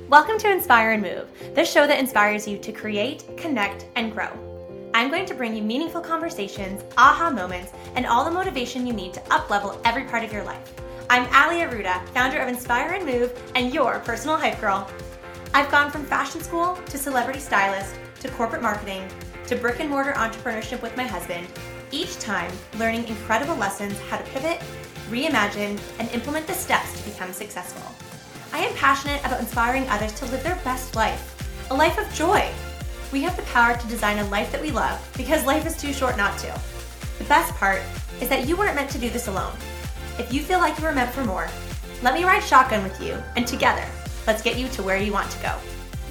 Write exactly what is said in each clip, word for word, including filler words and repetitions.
Welcome to Inspire and Move, the show that inspires you to create, connect, and grow. I'm going to bring you meaningful conversations, aha moments, and all the motivation you need to up-level every part of your life. I'm Ali Aruda, founder of Inspire and Move, and your personal hype girl. I've gone from fashion school to celebrity stylist to corporate marketing to brick and mortar entrepreneurship with my husband, each time learning incredible lessons how to pivot, reimagine, and implement the steps to become successful. I am passionate about inspiring others to live their best life, a life of joy. We have the power to design a life that we love because life is too short not to. The best part is that you weren't meant to do this alone. If you feel like you were meant for more, let me ride shotgun with you, and together, let's get you to where you want to go.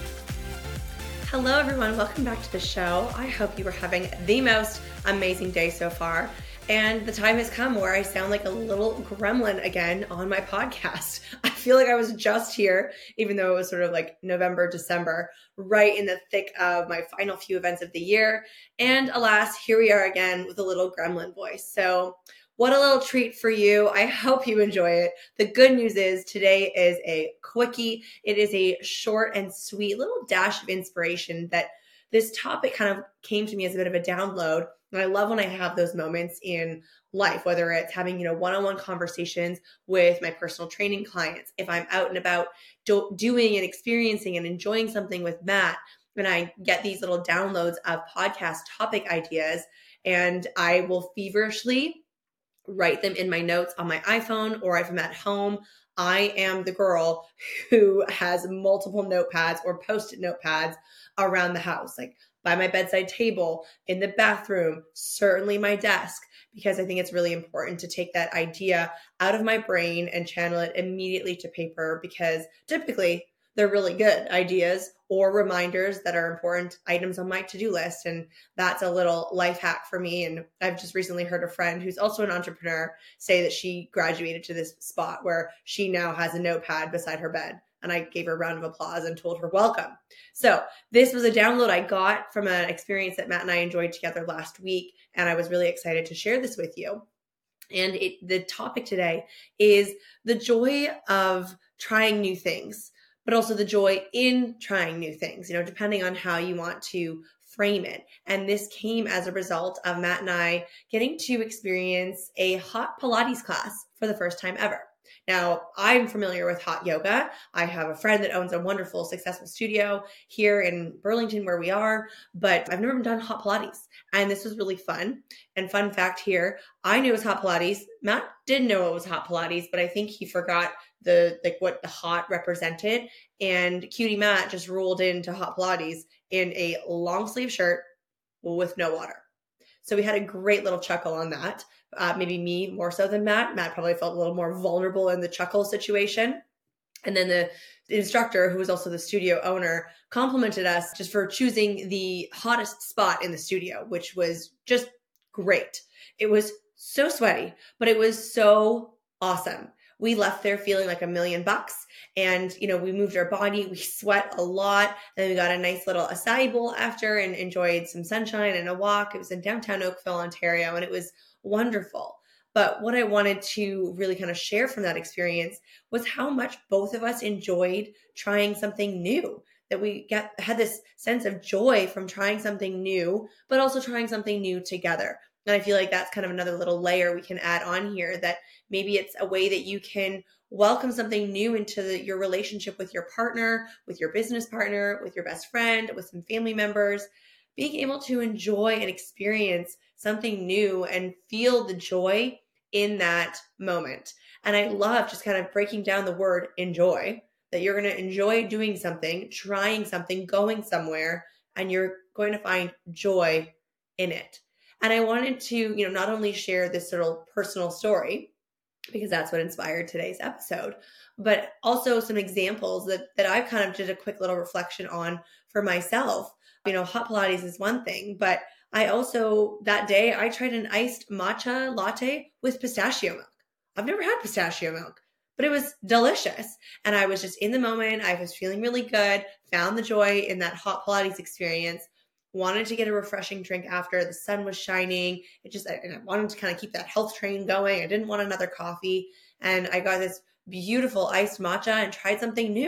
Hello everyone, welcome back to the show. I hope you are having the most amazing day so far. And the time has come where I sound like a little gremlin again on my podcast. I feel like I was just here, even though it was sort of like November, December, right in the thick of my final few events of the year. And alas, here we are again with a little gremlin voice. So what a little treat for you. I hope you enjoy it. The good news is today is a quickie. It is a short and sweet little dash of inspiration that this topic kind of came to me as a bit of a download. And I love when I have those moments in life, whether it's having, you know, one-on-one conversations with my personal training clients, if I'm out and about do- doing and experiencing and enjoying something with Matt, and I get these little downloads of podcast topic ideas, and I will feverishly write them in my notes on my iPhone, or if I'm at home, I am the girl who has multiple notepads or post-it notepads around the house, like by my bedside table, in the bathroom, certainly my desk, because I think it's really important to take that idea out of my brain and channel it immediately to paper, because typically they're really good ideas or reminders that are important items on my to-do list. And that's a little life hack for me. And I've just recently heard a friend who's also an entrepreneur say that she graduated to this spot where she now has a notepad beside her bed. And I gave her a round of applause and told her welcome. So this was a download I got from an experience that Matt and I enjoyed together last week. And I was really excited to share this with you. And it, the topic today is the joy of trying new things, but also the joy in trying new things, you know, depending on how you want to frame it. And this came as a result of Matt and I getting to experience a hot Pilates class for the first time ever. Now, I'm familiar with hot yoga. I have a friend that owns a wonderful, successful studio here in Burlington where we are, but I've never done hot Pilates. And this was really fun. And fun fact here, I knew it was hot Pilates. Matt didn't know it was hot Pilates, but I think he forgot the like what the hot represented. And cutie Matt just rolled into hot Pilates in a long sleeve shirt with no water. So we had a great little chuckle on that. Uh, maybe me more so than Matt. Matt probably felt a little more vulnerable in the chuckle situation. And then the, the instructor, who was also the studio owner, complimented us just for choosing the hottest spot in the studio, which was just great. It was so sweaty, but it was so awesome. We left there feeling like a million bucks. And, you know, we moved our body, we sweat a lot. And then we got a nice little acai bowl after and enjoyed some sunshine and a walk. It was in downtown Oakville, Ontario, and it was wonderful. But what I wanted to really kind of share from that experience was how much both of us enjoyed trying something new, that we got, had this sense of joy from trying something new, but also trying something new together. And I feel like that's kind of another little layer we can add on here, that maybe it's a way that you can welcome something new into the, your relationship with your partner, with your business partner, with your best friend, with some family members, being able to enjoy and experience something new and feel the joy in that moment. And I love just kind of breaking down the word enjoy, that you're going to enjoy doing something, trying something, going somewhere, and you're going to find joy in it. And I wanted to, you know, not only share this little personal story, because that's what inspired today's episode, but also some examples that, that I've kind of did a quick little reflection on for myself. You know, hot Pilates is one thing, but I also, that day, I tried an iced matcha latte with pistachio milk. I've never had pistachio milk, but it was delicious. And I was just in the moment. I was feeling really good, found the joy in that hot Pilates experience, wanted to get a refreshing drink after. The sun was shining. It just, and I wanted to kind of keep that health train going. I didn't want another coffee. And I got this beautiful iced matcha and tried something new.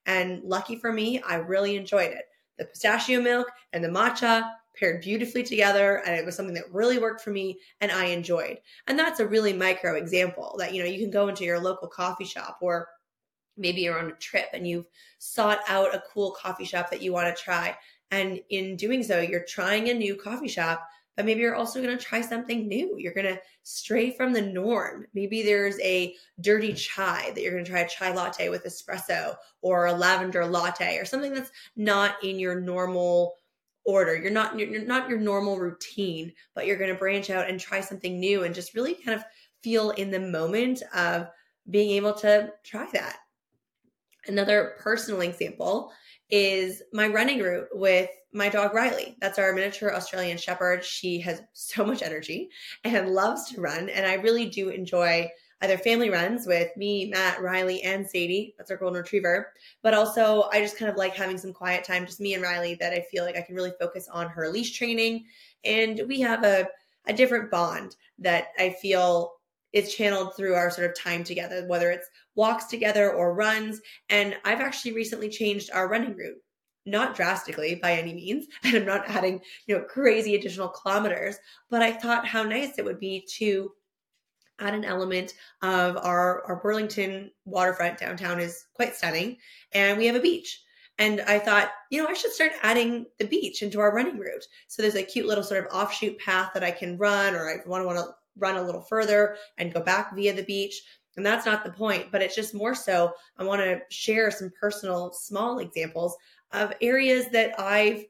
And lucky for me, I really enjoyed it. The pistachio milk and the matcha paired beautifully together, and it was something that really worked for me and I enjoyed. And that's a really micro example that, you know, you can go into your local coffee shop, or maybe you're on a trip and you've sought out a cool coffee shop that you want to try. And in doing so, you're trying a new coffee shop, but maybe you're also going to try something new. You're going to stray from the norm. Maybe there's a dirty chai that you're going to try a chai latte with espresso, or a lavender latte, or something that's not in your normal order. You're not, you're not your normal routine, but you're going to branch out and try something new and just really kind of feel in the moment of being able to try that. Another personal example is my running route with my dog Riley. That's our miniature Australian Shepherd. She has so much energy and loves to run. And I really do enjoy either family runs with me, Matt, Riley, and Sadie. That's our golden retriever. But also I just kind of like having some quiet time, just me and Riley, that I feel like I can really focus on her leash training. And we have a, a different bond that I feel is channeled through our sort of time together, whether it's walks together or runs. And I've actually recently changed our running route, not drastically by any means, and I'm not adding, you know, crazy additional kilometers, but I thought how nice it would be to add an element of our, our Burlington waterfront downtown is quite stunning, and we have a beach. And I thought, you know, I should start adding the beach into our running route. So there's a cute little sort of offshoot path that I can run, or I want to want to run a little further and go back via the beach. And that's not the point, but it's just more so I want to share some personal small examples of areas that I've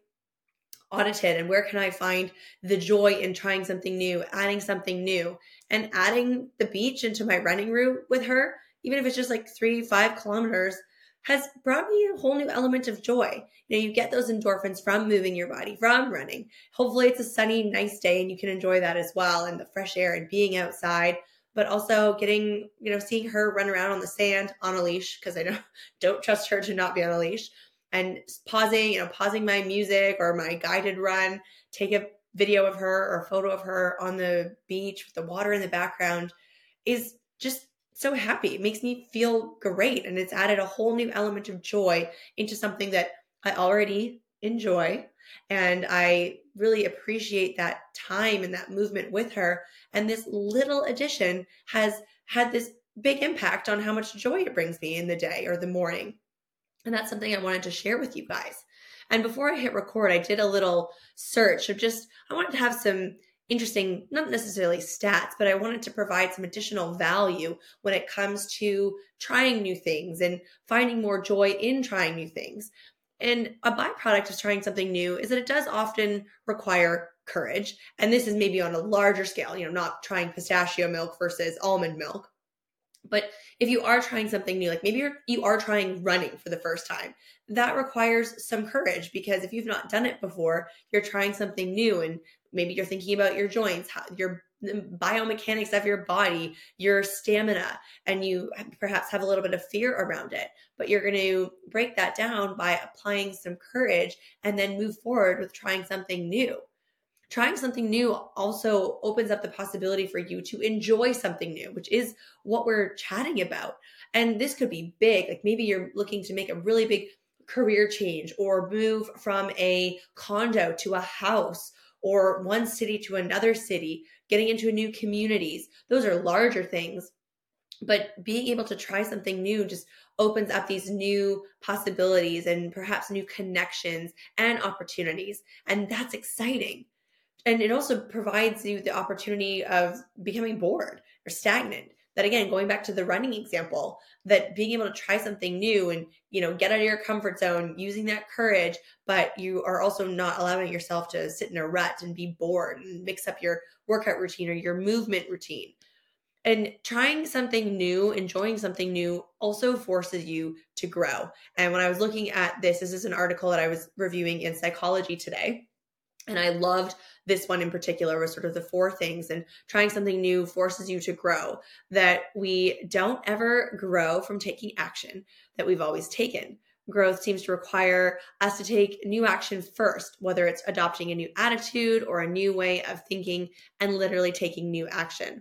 audited and where can I find the joy in trying something new, adding something new, and adding the beach into my running route with her, even if it's just like three, five kilometers, has brought me a whole new element of joy. You know, you get those endorphins from moving your body, from running. Hopefully it's a sunny, nice day and you can enjoy that as well, and the fresh air and being outside, but also getting, you know, seeing her run around on the sand on a leash, because I don't, don't trust her to not be on a leash, and pausing, you know, pausing my music or my guided run, take a video of her or a photo of her on the beach with the water in the background is just so happy. It makes me feel great. And it's added a whole new element of joy into something that I already enjoy. And I really appreciate that time and that movement with her. And this little addition has had this big impact on how much joy it brings me in the day or the morning. And that's something I wanted to share with you guys. And before I hit record, I did a little search of just, I wanted to have some interesting, not necessarily stats, but I wanted to provide some additional value when it comes to trying new things and finding more joy in trying new things. And a byproduct of trying something new is that it does often require courage. And this is maybe on a larger scale, you know, not trying pistachio milk versus almond milk. But if you are trying something new, like maybe you're, you are trying running for the first time, that requires some courage, because if you've not done it before, you're trying something new, and maybe you're thinking about your joints, how, your biomechanics of your body, your stamina, and you perhaps have a little bit of fear around it, but you're going to break that down by applying some courage and then move forward with trying something new. Trying something new also opens up the possibility for you to enjoy something new, which is what we're chatting about. And this could be big. Like maybe you're looking to make a really big career change, or move from a condo to a house, or one city to another city, getting into new communities. Those are larger things. But being able to try something new just opens up these new possibilities and perhaps new connections and opportunities. And that's exciting. And it also provides you the opportunity of becoming bored or stagnant. That again, going back to the running example, that being able to try something new and, you know, get out of your comfort zone, using that courage, but you are also not allowing yourself to sit in a rut and be bored and mix up your workout routine or your movement routine. And trying something new, enjoying something new also forces you to grow. And when I was looking at this, this is an article that I was reviewing in Psychology Today. And I loved this one in particular, was sort of the four things, and trying something new forces you to grow, that we don't ever grow from taking action that we've always taken. Growth seems to require us to take new action first, whether it's adopting a new attitude or a new way of thinking and literally taking new action.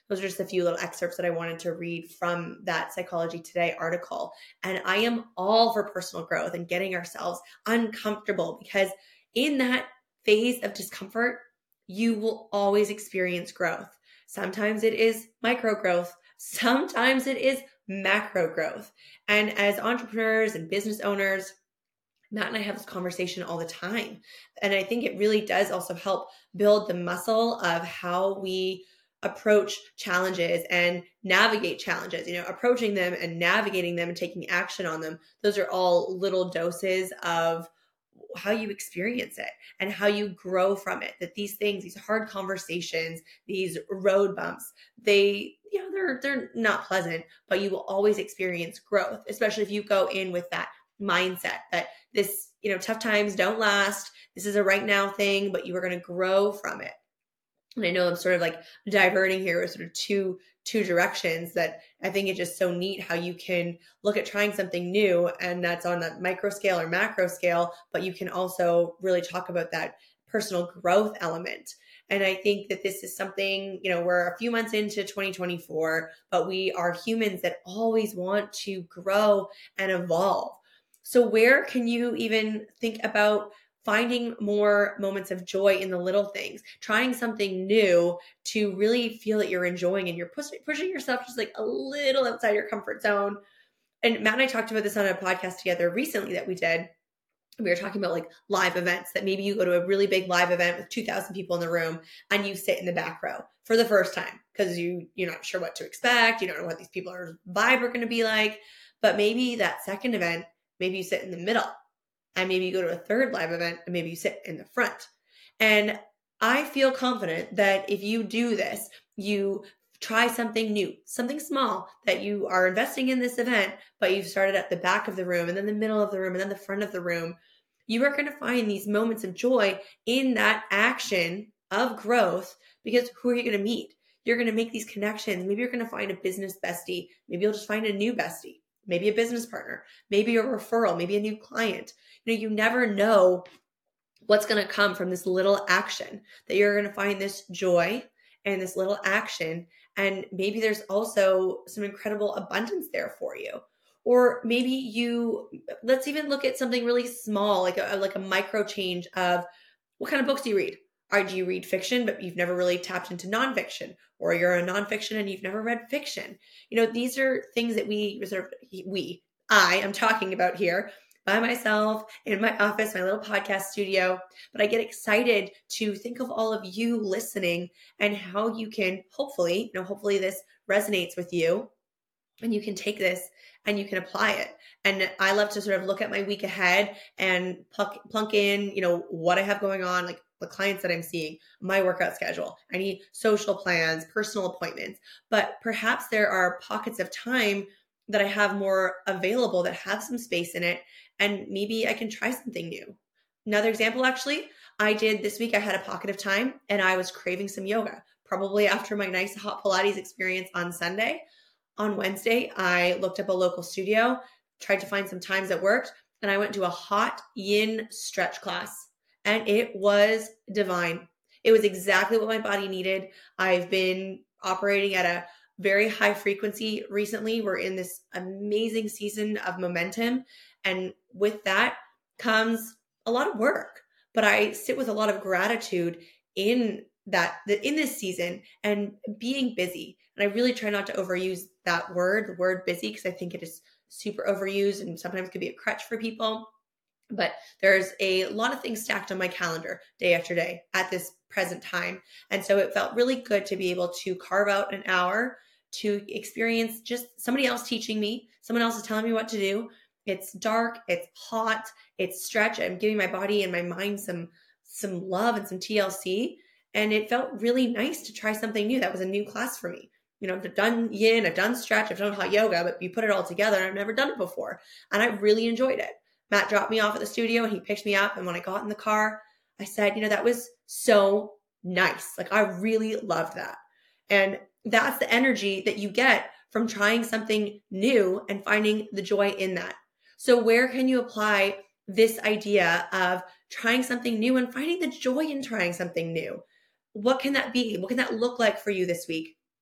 those are just a few little excerpts that I wanted to read from that Psychology Today article. And I am all for personal growth and getting ourselves uncomfortable, because in that phase of discomfort, you will always experience growth. Sometimes it is micro growth. Sometimes it is macro growth. And as entrepreneurs and business owners, Matt and I have this conversation all the time. And I think it really does also help build the muscle of how we approach challenges and navigate challenges, you know, approaching them and navigating them and taking action on them. Those are all little doses of how you experience it and how you grow from it. That these things, these hard conversations, these road bumps, they, you know, they're, they're not pleasant, but you will always experience growth, especially if you go in with that mindset that this, you know, tough times don't last. This is a right now thing, but you are going to grow from it. And I know I'm sort of like diverting here with sort of two, two directions that I think it's just so neat how you can look at trying something new, and that's on a micro scale or macro scale, but you can also really talk about that personal growth element. And I think that this is something, you know, we're a few months into twenty twenty-four, but we are humans that always want to grow and evolve. So where can you even think about finding more moments of joy in the little things, trying something new to really feel that you're enjoying and you're pushing, pushing yourself just like a little outside your comfort zone? And Matt and I talked about this on a podcast together recently that we did. We were talking about like live events, that maybe you go to a really big live event with two thousand people in the room and you sit in the back row for the first time because you, you're not sure what to expect. You don't know what these people are vibe are going to be like. But maybe that second event, maybe you sit in the middle, and maybe you go to a third live event and maybe you sit in the front. And I feel confident that if you do this, you try something new, something small, that you are investing in this event, but you've started at the back of the room and then the middle of the room and then the front of the room, you are going to find these moments of joy in that action of growth, because who are you going to meet? You're going to make these connections. Maybe you're going to find a business bestie. Maybe you'll just find a new bestie. Maybe a business partner, maybe a referral, maybe a new client. You know, you never know what's going to come from this little action, that you're going to find this joy and this little action. And maybe there's also some incredible abundance there for you. Or maybe you, let's even look at something really small, like a, like a micro change of what kind of books do you read? Or do you read fiction, but you've never really tapped into nonfiction? Or you're a nonfiction and you've never read fiction? You know, these are things that we reserve, we, I am talking about here by myself in my office, my little podcast studio. But I get excited to think of all of you listening and how you can hopefully, you know, hopefully this resonates with you and you can take this and you can apply it. And I love to sort of look at my week ahead and plunk, plunk in, you know, what I have going on, like the clients that I'm seeing, my workout schedule, any social plans, personal appointments. But perhaps there are pockets of time that I have more available that have some space in it. And maybe I can try something new. Another example, actually, I did this week, I had a pocket of time and I was craving some yoga, probably after my nice hot Pilates experience on Sunday. On Wednesday, I looked up a local studio, tried to find some times that worked, and I went to a hot yin stretch class. And it was divine. It was exactly what my body needed. I've been operating at a very high frequency recently. We're in this amazing season of momentum. And with that comes a lot of work. But I sit with a lot of gratitude in that, in this season and being busy. And I really try not to overuse that word, the word busy, because I think it is super overused and sometimes could be a crutch for people. But there's a lot of things stacked on my calendar day after day at this present time. And so it felt really good to be able to carve out an hour to experience just somebody else teaching me. Someone else is telling me what to do. It's dark, it's hot, it's stretch. I'm giving my body and my mind some, some love and some T L C. And it felt really nice to try something new. That was a new class for me. You know, I've done yin, I've done stretch, I've done hot yoga, but you put it all together and I've never done it before. And I really enjoyed it. Matt dropped me off at the studio and he picked me up. And when I got in the car, I said, you know, that was so nice. Like, I really loved that. And that's the energy that you get from trying something new and finding the joy in that. So where can you apply this idea of trying something new and finding the joy in trying something new? What can that be? What can that look like for you this week?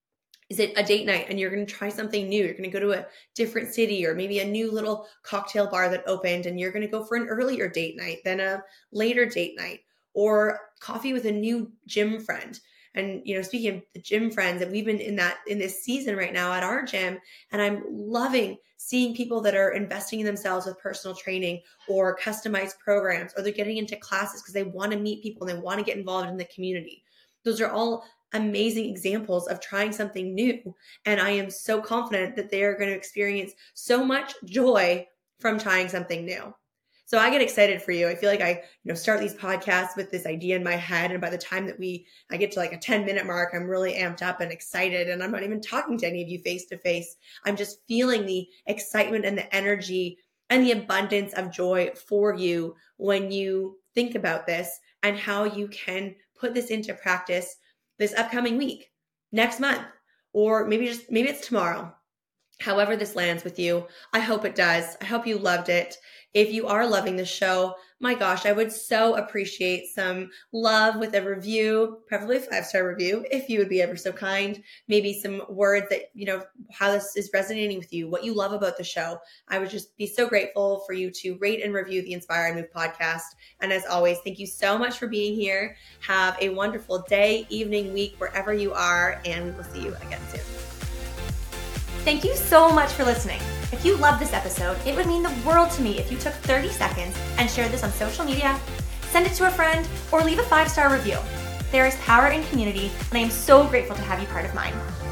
Is it a date night and you're going to try something new? You're going to go to a different city or maybe a new little cocktail bar that opened and you're going to go for an earlier date night than a later date night, or coffee with a new gym friend. And, you know, speaking of the gym friends, and we've been in that in this season right now at our gym, and I'm loving seeing people that are investing in themselves with personal training or customized programs, or they're getting into classes because they want to meet people and they want to get involved in the community. Those are all amazing examples of trying something new. And I am so confident that they are going to experience so much joy from trying something new. So I get excited for you. I feel like I, you know, start these podcasts with this idea in my head. And by the time that we, I get to like a ten minute mark, I'm really amped up and excited. And I'm not even talking to any of you face to face. I'm just feeling the excitement and the energy and the abundance of joy for you when you think about this and how you can put this into practice this upcoming week, next month, or maybe just, maybe it's tomorrow. However this lands with you, I hope it does. I hope you loved it. If you are loving the show, my gosh, I would so appreciate some love with a review, preferably a five-star review, if you would be ever so kind. Maybe some words that, you know, how this is resonating with you, what you love about the show. I would just be so grateful for you to rate and review the Inspire and Move podcast. And as always, thank you so much for being here. Have a wonderful day, evening, week, wherever you are, and we will see you again soon. Thank you so much for listening. If you loved this episode, it would mean the world to me if you took thirty seconds and shared this on social media, send it to a friend, or leave a five-star review. There is power in community, and I am so grateful to have you part of mine.